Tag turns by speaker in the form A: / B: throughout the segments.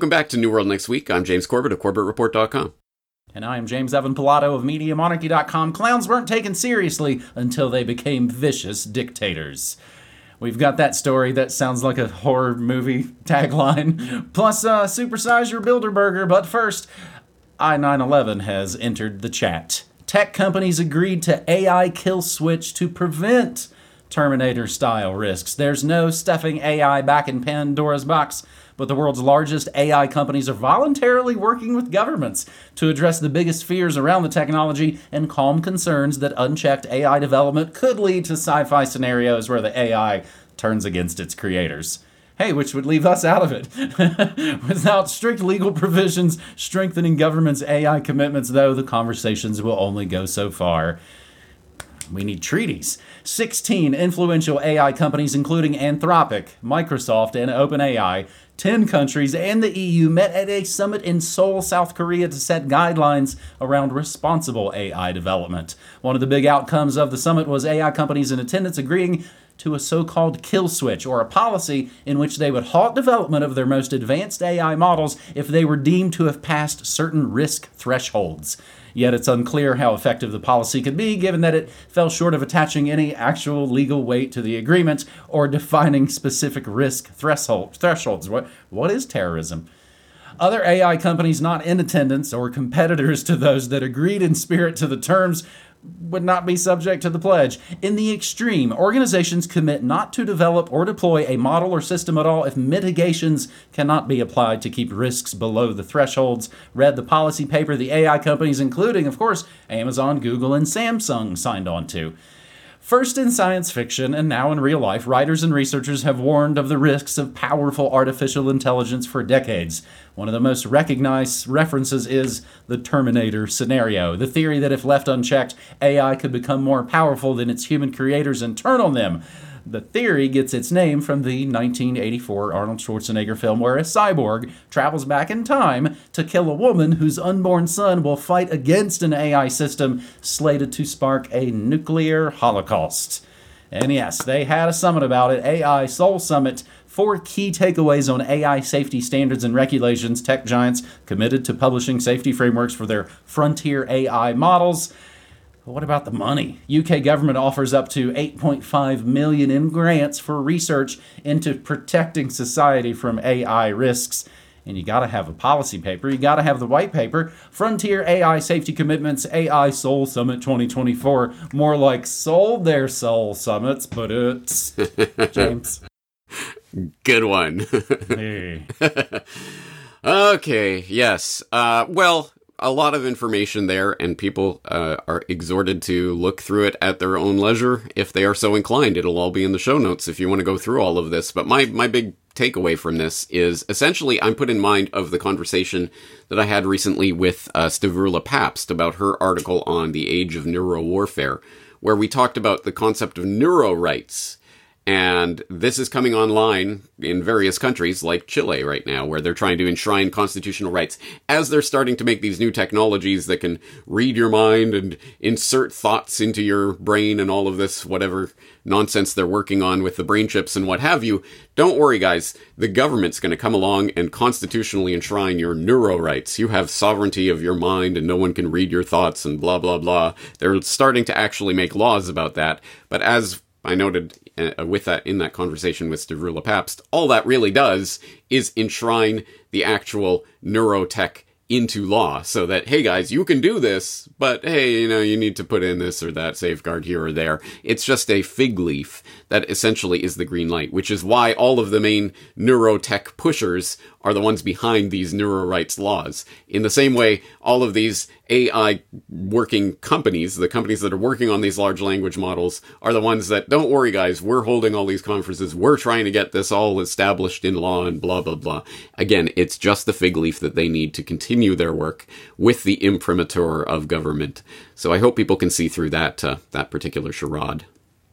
A: Welcome back to New World Next Week. I'm James Corbett of CorbettReport.com.
B: And I am James Evan Pilato of MediaMonarchy.com. Clowns weren't taken seriously until they became vicious dictators. We've got that story that sounds like a horror movie tagline. Plus, supersize your Bilderberger. But first, I-911 has entered the chat. Tech companies agreed to AI kill switch to prevent Terminator-style risks. There's no stuffing AI back in Pandora's box, but the world's largest AI companies are voluntarily working with governments to address the biggest fears around the technology and calm concerns that unchecked AI development could lead to sci-fi scenarios where the AI turns against its creators. Hey, which would leave us out of it. Without strict legal provisions strengthening government's AI commitments, though, the conversations will only go so far. We need treaties. 16 influential AI companies, including Anthropic, Microsoft, and OpenAI, 10 countries, and the EU met at a summit in Seoul, South Korea to set guidelines around responsible AI development. One of the big outcomes of the summit was AI companies in attendance agreeing to a so-called kill switch, or a policy in which they would halt development of their most advanced AI models if they were deemed to have passed certain risk thresholds. Yet it's unclear how effective the policy could be, given that it fell short of attaching any actual legal weight to the agreement or defining specific risk thresholds. What is terrorism? Other AI companies not in attendance or competitors to those that agreed in spirit to the terms would not be subject to the pledge. In the extreme, organizations commit not to develop or deploy a model or system at all if mitigations cannot be applied to keep risks below the thresholds. Read the policy paper the AI companies, including, of course, Amazon, Google, and Samsung, signed on to. First in science fiction and now in real life, writers and researchers have warned of the risks of powerful artificial intelligence for decades. One of the most recognized references is the Terminator scenario, the theory that if left unchecked, AI could become more powerful than its human creators and turn on them. The theory gets its name from the 1984 Arnold Schwarzenegger film where a cyborg travels back in time to kill a woman whose unborn son will fight against an AI system slated to spark a nuclear holocaust. And yes, they had a summit about it, AI Seoul Summit. 4 key takeaways on AI safety standards and regulations. Tech giants committed to publishing safety frameworks for their frontier AI models. What about the money? UK government offers up to $8.5 million in grants for research into protecting society from AI risks. And you got to have a policy paper. You got to have the white paper. Frontier AI Safety Commitments, AI Seoul Summit 2024. More like sold their Seoul Summits, but it's... James.
A: Good one.
B: Hey.
A: Okay, yes. Well... a lot of information there, and people are exhorted to look through it at their own leisure if they are so inclined. It'll all be in the show notes if you want to go through all of this. But my big takeaway from this is essentially I'm put in mind of the conversation that I had recently with Stavroula Pabst about her article on the age of neurowarfare, where we talked about the concept of neuro rights. And this is coming online in various countries like Chile right now, where they're trying to enshrine constitutional rights as they're starting to make these new technologies that can read your mind and insert thoughts into your brain and all of this, whatever nonsense they're working on with the brain chips and what have you. Don't worry, guys. The government's going to come along and constitutionally enshrine your neuro rights. You have sovereignty of your mind and no one can read your thoughts and blah, blah, blah. They're starting to actually make laws about that. But as I noted with that in that conversation with Stavroula Pabst, all that really does is enshrine the actual neurotech into law so that, hey guys, you can do this, but hey, you need to put in this or that safeguard here or there. It's just a fig leaf that essentially is the green light, which is why all of the main neurotech pushers are the ones behind these neuro rights laws. In the same way, all of these AI working companies, the companies that are working on these large language models, are the ones that, don't worry guys, we're holding all these conferences, we're trying to get this all established in law and blah, blah, blah. Again, it's just the fig leaf that they need to continue their work with the imprimatur of government. So I hope people can see through that particular charade.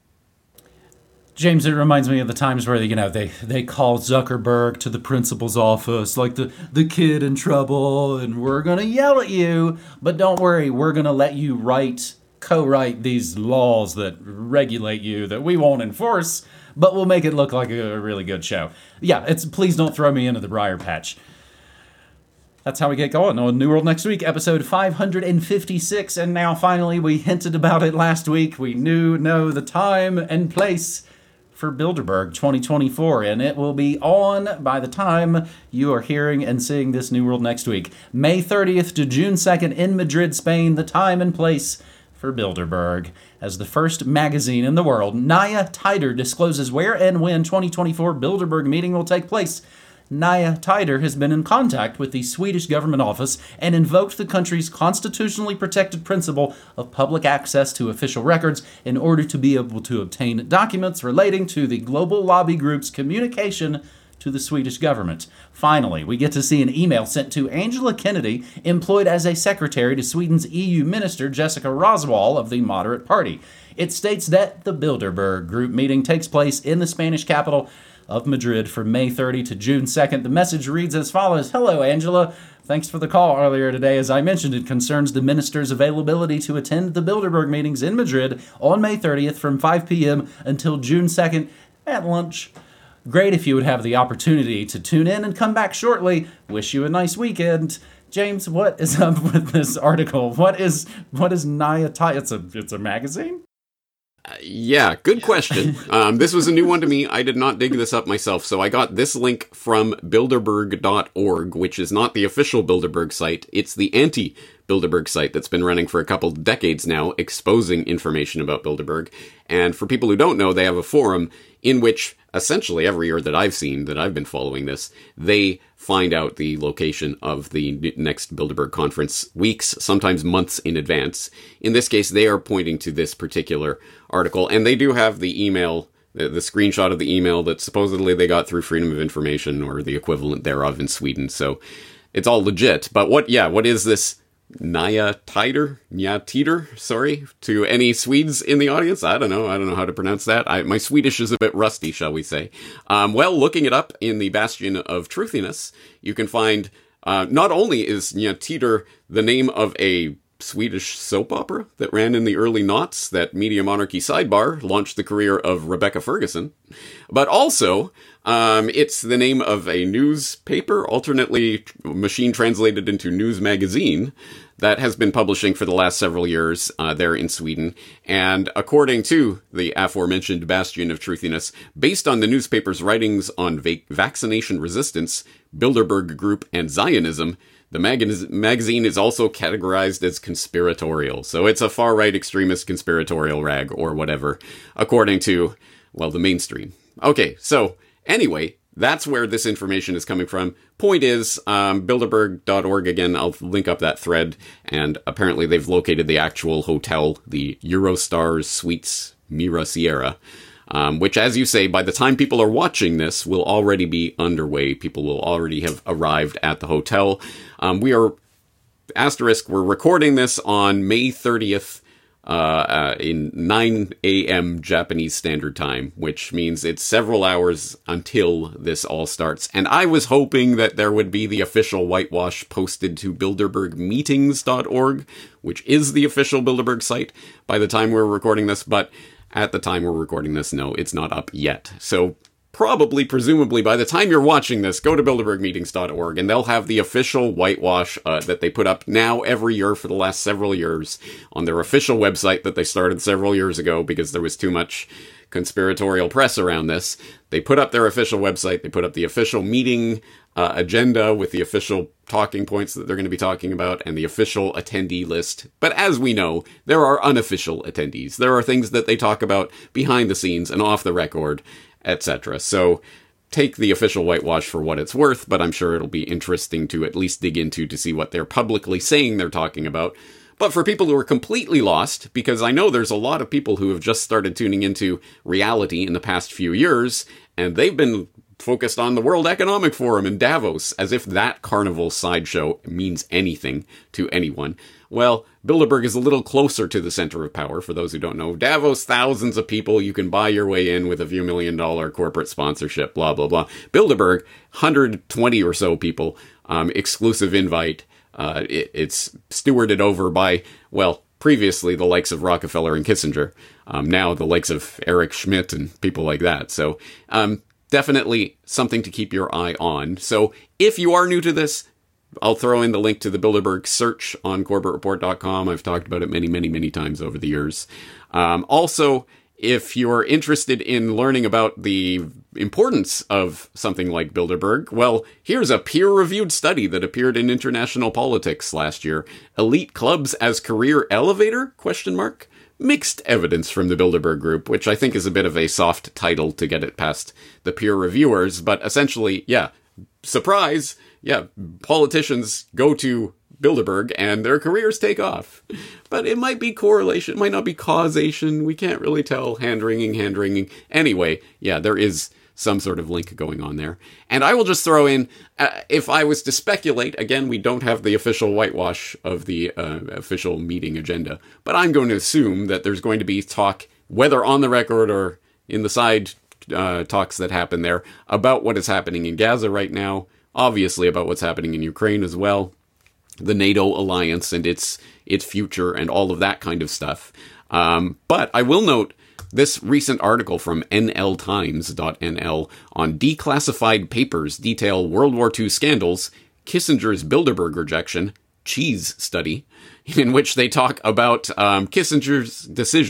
B: James, it reminds me of the times where, they call Zuckerberg to the principal's office, like the kid in trouble, and we're going to yell at you, but don't worry, we're going to let you co-write these laws that regulate you that we won't enforce, but we'll make it look like a really good show. Yeah, please don't throw me into the briar patch. That's how we get going on New World Next Week, episode 556. And now, finally, we hinted about it last week. We know the time and place for Bilderberg 2024, and it will be on by the time you are hearing and seeing this New World Next Week. May 30th to June 2nd in Madrid, Spain, the time and place for Bilderberg. As the first magazine in the world, Naya Tider discloses where and when 2024 Bilderberg meeting will take place. Naya Tider has been in contact with the Swedish government office and invoked the country's constitutionally protected principle of public access to official records in order to be able to obtain documents relating to the global lobby group's communication to the Swedish government. Finally, we get to see an email sent to Angela Kennedy, employed as a secretary to Sweden's EU minister Jessica Roswall of the Moderate Party. It states that the Bilderberg Group meeting takes place in the Spanish capital of Madrid from May 30 to June 2nd. The message reads as follows. Hello, Angela. Thanks for the call earlier today. As I mentioned, it concerns the minister's availability to attend the Bilderberg meetings in Madrid on May 30th from 5 p.m. until June 2nd at lunch. Great if you would have the opportunity to tune in and come back shortly. Wish you a nice weekend. James, what is up with this article? What is Naya Tider? It's a magazine?
A: Yeah, good question. This was a new one to me. I did not dig this up myself, so I got this link from Bilderberg.org, which is not the official Bilderberg site. It's the anti-Bilderberg site that's been running for a couple decades now, exposing information about Bilderberg. And for people who don't know, they have a forum in which essentially every year that I've seen, that I've been following this, they find out the location of the next Bilderberg conference weeks, sometimes months in advance. In this case, they are pointing to this particular article, and they do have the email, the screenshot of the email that supposedly they got through Freedom of Information or the equivalent thereof in Sweden. So it's all legit. But what is this Naya Tider, sorry, to any Swedes in the audience? I don't know how to pronounce that. My Swedish is a bit rusty, shall we say. Well, looking it up in the Bastion of Truthiness, you can find, not only is Tider the name of a Swedish soap opera that ran in the early noughts, that Media Monarchy Sidebar launched the career of Rebecca Ferguson, but also it's the name of a newspaper, alternately machine translated into news magazine, that has been publishing for the last several years there in Sweden. And according to the aforementioned Bastion of Truthiness, based on the newspaper's writings on vaccination resistance, Bilderberg Group, and Zionism, the magazine is also categorized as conspiratorial. So it's a far-right extremist conspiratorial rag or whatever, according to, well, the mainstream. Okay, so anyway, that's where this information is coming from. Point is, Bilderberg.org, again, I'll link up that thread, and apparently they've located the actual hotel, the Eurostars Suites Mira Sierra, which, as you say, by the time people are watching this, will already be underway. People will already have arrived at the hotel. We're recording this on May 30th, in 9 a.m. Japanese Standard Time, which means it's several hours until this all starts. And I was hoping that there would be the official whitewash posted to BilderbergMeetings.org, which is the official Bilderberg site, by the time we're recording this, but at the time we're recording this, no, it's not up yet. So presumably, by the time you're watching this, go to BilderbergMeetings.org, and they'll have the official whitewash that they put up now every year for the last several years on their official website that they started several years ago because there was too much conspiratorial press around this. They put up their official website, they put up the official meeting agenda with the official talking points that they're going to be talking about and the official attendee list. But as we know, there are unofficial attendees. There are things that they talk about behind the scenes and off the record, etc. So take the official whitewash for what it's worth, but I'm sure it'll be interesting to at least dig into to see what they're publicly saying they're talking about. But for people who are completely lost, because I know there's a lot of people who have just started tuning into reality in the past few years, and they've been focused on the World Economic Forum in Davos, as if that carnival sideshow means anything to anyone. Well, Bilderberg is a little closer to the center of power, for those who don't know. Davos, thousands of people, you can buy your way in with a few $1 million corporate sponsorship, blah, blah, blah. Bilderberg, 120 or so people, exclusive invite. It's stewarded over by, well, previously the likes of Rockefeller and Kissinger, now the likes of Eric Schmidt and people like that. So, definitely something to keep your eye on. So if you are new to this, I'll throw in the link to the Bilderberg search on CorbettReport.com. I've talked about it many, many, many times over the years. Also, if you're interested in learning about the importance of something like Bilderberg, well, here's a peer-reviewed study that appeared in International Politics last year. Elite clubs as career elevator? ? Mixed evidence from the Bilderberg Group, which I think is a bit of a soft title to get it past the peer reviewers, but essentially, yeah, surprise, yeah, politicians go to Bilderberg and their careers take off. But it might be correlation, it might not be causation, we can't really tell, hand-wringing. Anyway, yeah, there is some sort of link going on there. And I will just throw in, if I was to speculate, again, we don't have the official whitewash of the official meeting agenda, but I'm going to assume that there's going to be talk, whether on the record or in the side talks that happen there, about what is happening in Gaza right now, obviously about what's happening in Ukraine as well, the NATO alliance and its future and all of that kind of stuff. But I will note this recent article from nltimes.nl on declassified papers detail World War II scandals, Kissinger's Bilderberg rejection, cheese study, in which they talk about Henry Kissinger's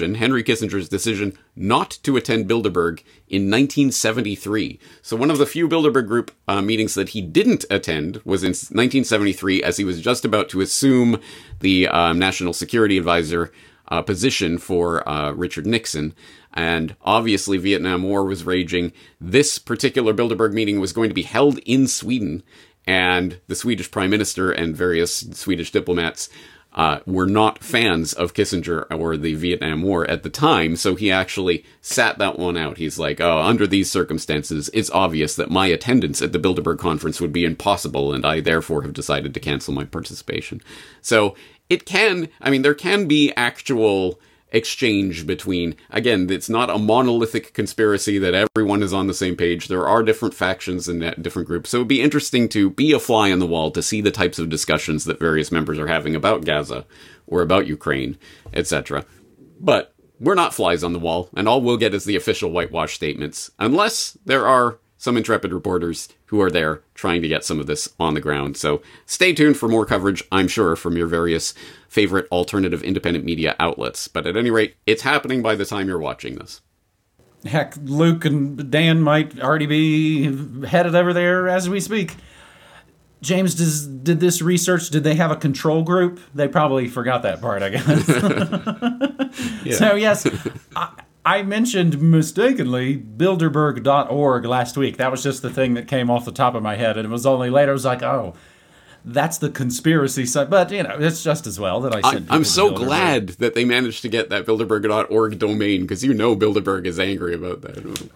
A: decision not to attend Bilderberg in 1973. So one of the few Bilderberg Group meetings that he didn't attend was in 1973, as he was just about to assume the National Security Advisor position for Richard Nixon. And obviously Vietnam War was raging. This particular Bilderberg meeting was going to be held in Sweden, and the Swedish Prime Minister and various Swedish diplomats were not fans of Kissinger or the Vietnam War at the time, so he actually sat that one out. He's like, oh, under these circumstances, it's obvious that my attendance at the Bilderberg conference would be impossible, and I therefore have decided to cancel my participation. So there can be actual exchange between, again, it's not a monolithic conspiracy that everyone is on the same page. There are different factions and different groups. So it'd be interesting to be a fly on the wall to see the types of discussions that various members are having about Gaza or about Ukraine, etc. But we're not flies on the wall, and all we'll get is the official whitewash statements, unless there are some intrepid reporters who are there trying to get some of this on the ground. So stay tuned for more coverage, I'm sure, from your various favorite alternative independent media outlets. But at any rate, it's happening by the time you're watching this.
B: Heck, Luke and Dan might already be headed over there as we speak. James, did this research, did they have a control group? They probably forgot that part, I guess. Yeah. So, yes, I mentioned mistakenly Bilderberg.org last week. That was just the thing that came off the top of my head, and it was only later I was like, oh, that's the conspiracy side. But, it's just as well that I sent people
A: I'm so
B: to Bilderberg.
A: glad that they managed to get that Bilderberg.org domain, because Bilderberg is angry about that.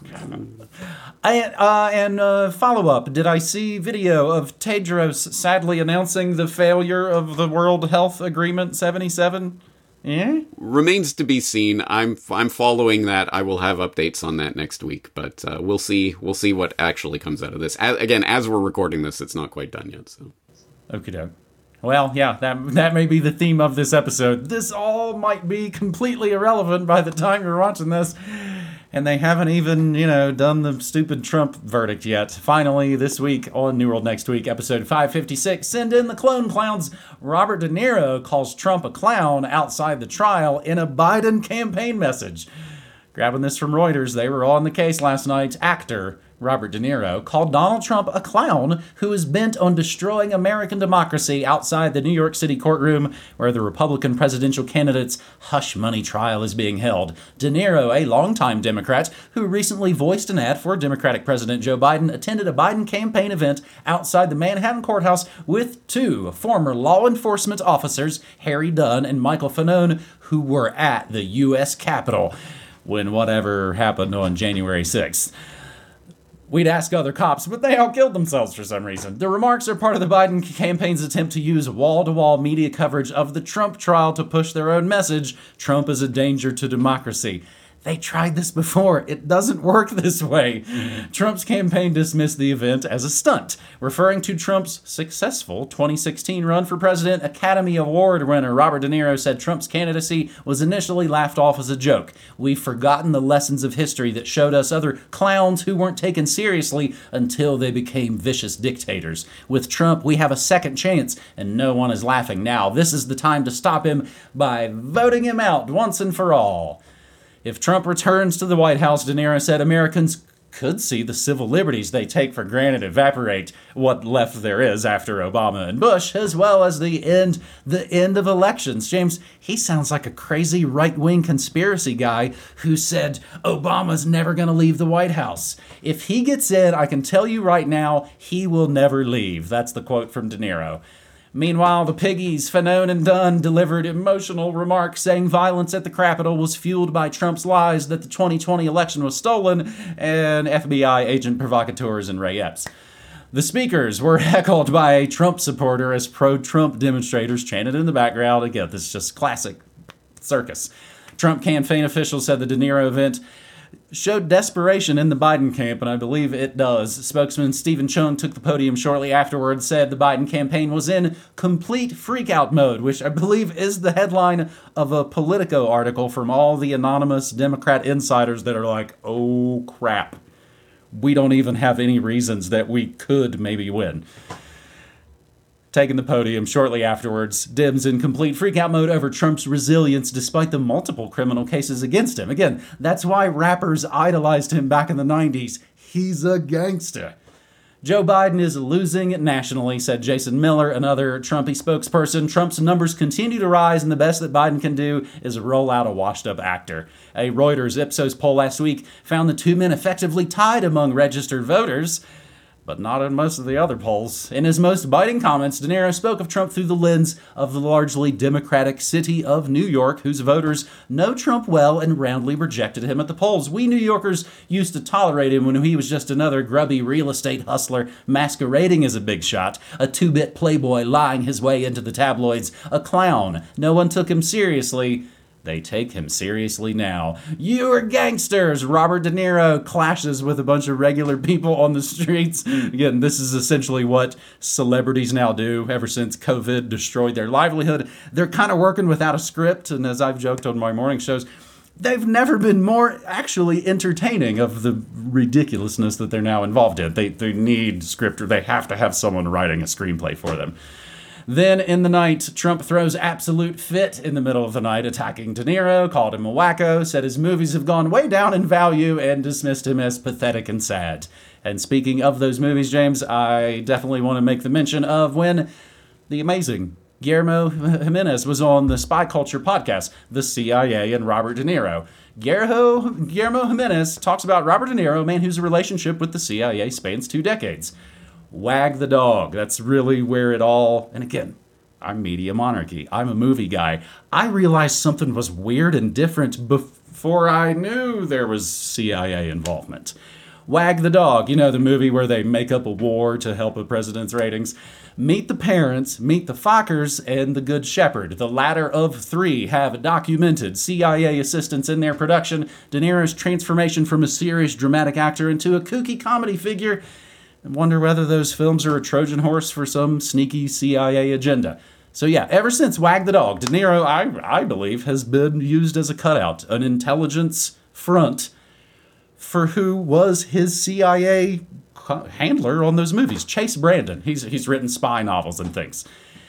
B: And follow-up, did I see video of Tedros sadly announcing the failure of the World Health Agreement 77? Yeah?
A: Remains to be seen. I'm following that. I will have updates on that next week, but we'll see. We'll see what actually comes out of this. As we're recording this, it's not quite done yet. So,
B: okie doke. Well, yeah, that may be the theme of this episode. This all might be completely irrelevant by the time you're watching this. And they haven't even, done the stupid Trump verdict yet. Finally, this week on New World Next Week, episode 556, send in the clone clowns. Robert De Niro calls Trump a clown outside the trial in a Biden campaign message. Grabbing this from Reuters, they were on the case last night. Actor Robert De Niro called Donald Trump a clown who is bent on destroying American democracy outside the New York City courtroom where the Republican presidential candidate's hush money trial is being held. De Niro, a longtime Democrat who recently voiced an ad for Democratic President Joe Biden, attended a Biden campaign event outside the Manhattan courthouse with two former law enforcement officers, Harry Dunn and Michael Fanone, who were at the U.S. Capitol when whatever happened on January 6th. We'd ask other cops, but they all killed themselves for some reason. The remarks are part of the Biden campaign's attempt to use wall-to-wall media coverage of the Trump trial to push their own message. Trump is a danger to democracy. They tried this before. It doesn't work this way. Trump's campaign dismissed the event as a stunt, referring to Trump's successful 2016 run for president. Academy Award winner Robert De Niro said Trump's candidacy was initially laughed off as a joke. We've forgotten the lessons of history that showed us other clowns who weren't taken seriously until they became vicious dictators. With Trump, we have a second chance, and no one is laughing now. This is the time to stop him by voting him out once and for all. If Trump returns to the White House, De Niro said Americans could see the civil liberties they take for granted evaporate, what left there is after Obama and Bush, as well as the end of elections. James, he sounds like a crazy right-wing conspiracy guy who said Obama's never going to leave the White House. If he gets in, I can tell you right now, he will never leave. That's the quote from De Niro. Meanwhile, the piggies, Fanone and Dunn, delivered emotional remarks saying violence at the Capitol was fueled by Trump's lies that the 2020 election was stolen, and FBI agent provocateurs and Ray Epps. The speakers were heckled by a Trump supporter as pro-Trump demonstrators chanted in the background. Again, this is just classic circus. Trump campaign officials said the De Niro event showed desperation in the Biden camp, and I believe it does. Spokesman Stephen Chung took the podium shortly afterwards, said the Biden campaign was in complete freakout mode, which I believe is the headline of a Politico article from all the anonymous Democrat insiders that are like, oh crap, we don't even have any reasons that we could maybe win. Taking the podium shortly afterwards, Dems in complete freakout mode over Trump's resilience despite the multiple criminal cases against him. Again, that's why rappers idolized him back in the 90s. He's a gangster. Joe Biden is losing nationally, said Jason Miller, another Trumpy spokesperson. Trump's numbers continue to rise, and the best that Biden can do is roll out a washed-up actor. A Reuters Ipsos poll last week found the two men effectively tied among registered voters, but not in most of the other polls. In his most biting comments, De Niro spoke of Trump through the lens of the largely Democratic city of New York, whose voters know Trump well and roundly rejected him at the polls. We New Yorkers used to tolerate him when he was just another grubby real estate hustler masquerading as a big shot, a two-bit playboy lying his way into the tabloids, a clown. No one took him seriously. They take him seriously now. You're gangsters! Robert De Niro clashes with a bunch of regular people on the streets. Again, this is essentially what celebrities now do ever since COVID destroyed their livelihood. They're kind of working without a script, and as I've joked on my morning shows, they've never been more actually entertaining of the ridiculousness that they're now involved in. They need script, or they have to have someone writing a screenplay for them. Then in the night, Trump throws absolute fit in the middle of the night, attacking De Niro, called him a wacko, said his movies have gone way down in value, and dismissed him as pathetic and sad. And speaking of those movies, James, I definitely want to make the mention of when the amazing Guillermo Jimenez was on the Spy Culture podcast, The CIA and Robert De Niro. Guillermo Jimenez talks about Robert De Niro, a man whose relationship with the CIA spans 2 decades. Wag the dog. That's really where it all... And again, I'm Media Monarchy. I'm a movie guy. I realized something was weird and different before I knew there was CIA involvement. Wag the Dog, you know, the movie where they make up a war to help a president's ratings. Meet the Parents, Meet the Fockers, and The Good Shepherd. The latter of 3 have documented CIA assistance in their production. De Niro's transformation from a serious dramatic actor into a kooky comedy figure. I wonder whether those films are a Trojan horse for some sneaky CIA agenda. So yeah, ever since Wag the Dog, De Niro, I believe, has been used as a cutout, an intelligence front for who was his CIA handler on those movies, Chase Brandon. He's written spy novels and things.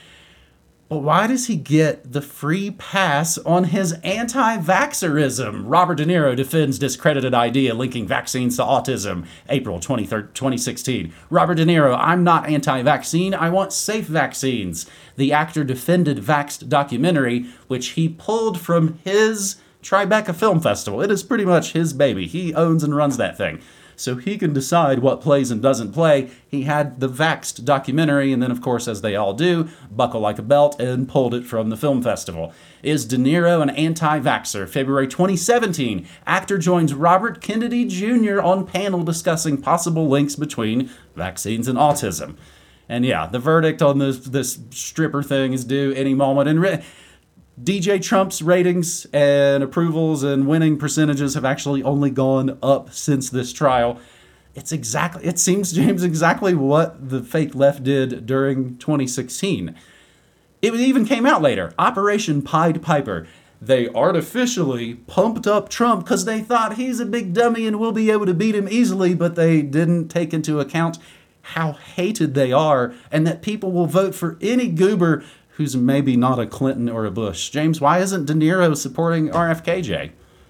B: But why does he get the free pass on his anti-vaxxerism? Robert De Niro defends discredited idea linking vaccines to autism. April 23rd, 2016. Robert De Niro, I'm not anti-vaccine. I want safe vaccines. The actor defended Vaxxed documentary, which he pulled from his Tribeca Film Festival. It is pretty much his baby. He owns and runs that thing. So he can decide what plays and doesn't play. He had the Vaxxed documentary, and then, of course, as they all do, buckle like a belt and pulled it from the film festival. Is De Niro an anti-vaxxer? February 2017, actor joins Robert Kennedy Jr. on panel discussing possible links between vaccines and autism. And yeah, the verdict on this stripper thing is due any moment. And DJ Trump's ratings and approvals and winning percentages have actually only gone up since this trial. It seems, James, exactly what the fake left did during 2016. It even came out later. Operation Pied Piper. They artificially pumped up Trump because they thought he's a big dummy and we'll be able to beat him easily, but they didn't take into account how hated they are and that people will vote for any goober who's maybe not a Clinton or a Bush. James, why isn't De Niro supporting RFKJ?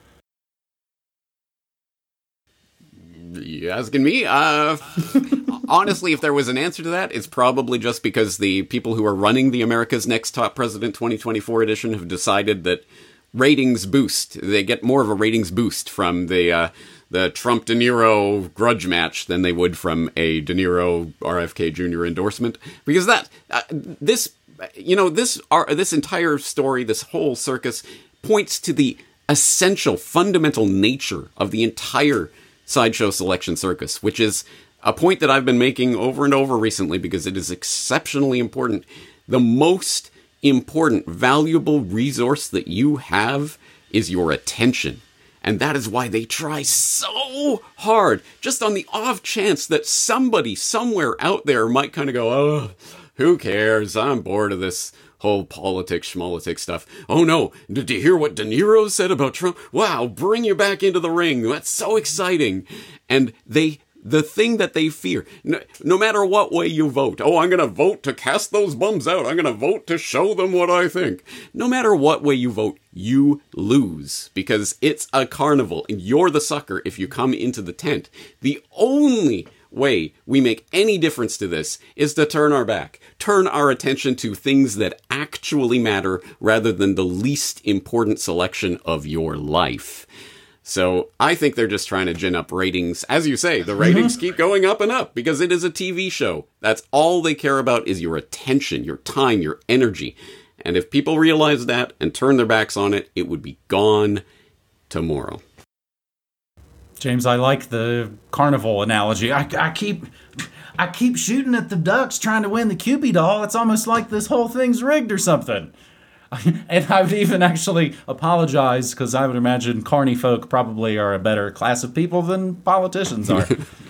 A: You asking me? Honestly, if there was an answer to that, it's probably just because the people who are running the America's Next Top President 2024 edition have decided that ratings boost. They get more of a ratings boost from the Trump-De Niro grudge match than they would from a De Niro RFK Jr. endorsement. Because this entire story, this whole circus, points to the essential, fundamental nature of the entire sideshow selection circus, which is a point that I've been making over and over recently because it is exceptionally important. The most important, valuable resource that you have is your attention. And that is why they try so hard, just on the off chance that somebody somewhere out there might kind of go, oh, who cares? I'm bored of this whole politics, schmolitics stuff. Oh no, did you hear what De Niro said about Trump? Wow, bring you back into the ring. That's so exciting. And the thing that they fear, no matter what way you vote, oh, I'm going to vote to cast those bums out. I'm going to vote to show them what I think. No matter what way you vote, you lose because it's a carnival and you're the sucker if you come into the tent. The only way we make any difference to this is to turn our back, turn our attention to things that actually matter rather than the least important selection of your life. So I think they're just trying to gin up ratings. As you say, the ratings keep going up and up because it is a TV show. That's all they care about is your attention, your time, your energy. And if people realize that and turn their backs on it, it would be gone tomorrow.
B: James, I like the carnival analogy. I keep shooting at the ducks trying to win the Cupid doll. It's almost like this whole thing's rigged or something. And I would even actually apologize because I would imagine carny folk probably are a better class of people than politicians are.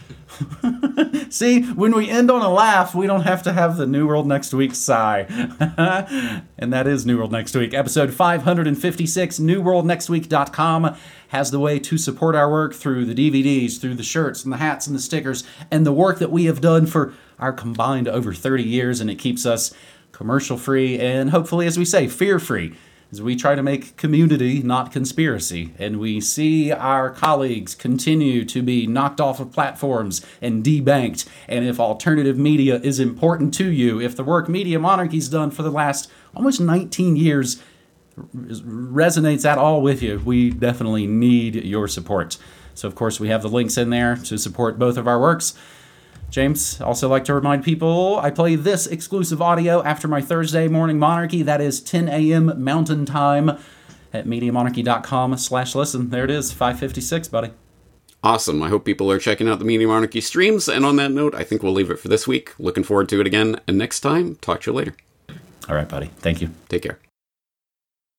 B: See, when we end on a laugh, we don't have to have the New World Next Week sigh. And that is New World Next Week. Episode 556, newworldnextweek.com has the way to support our work through the DVDs, through the shirts and the hats and the stickers, and the work that we have done for our combined over 30 years, and it keeps us commercial-free and hopefully, as we say, fear-free, as we try to make community, not conspiracy, and we see our colleagues continue to be knocked off of platforms and debanked. And if alternative media is important to you, if the work Media Monarchy's done for the last almost 19 years resonates at all with you, we definitely need your support. So, of course, we have the links in there to support both of our works. James, also like to remind people, I play this exclusive audio after my Thursday morning Monarchy. That is 10 a.m. Mountain Time at MediaMonarchy.com/listen. There it is, 556, buddy.
A: Awesome. I hope people are checking out the Media Monarchy streams. And on that note, I think we'll leave it for this week. Looking forward to it again. And next time, talk to you later.
B: All right, buddy. Thank you.
A: Take care.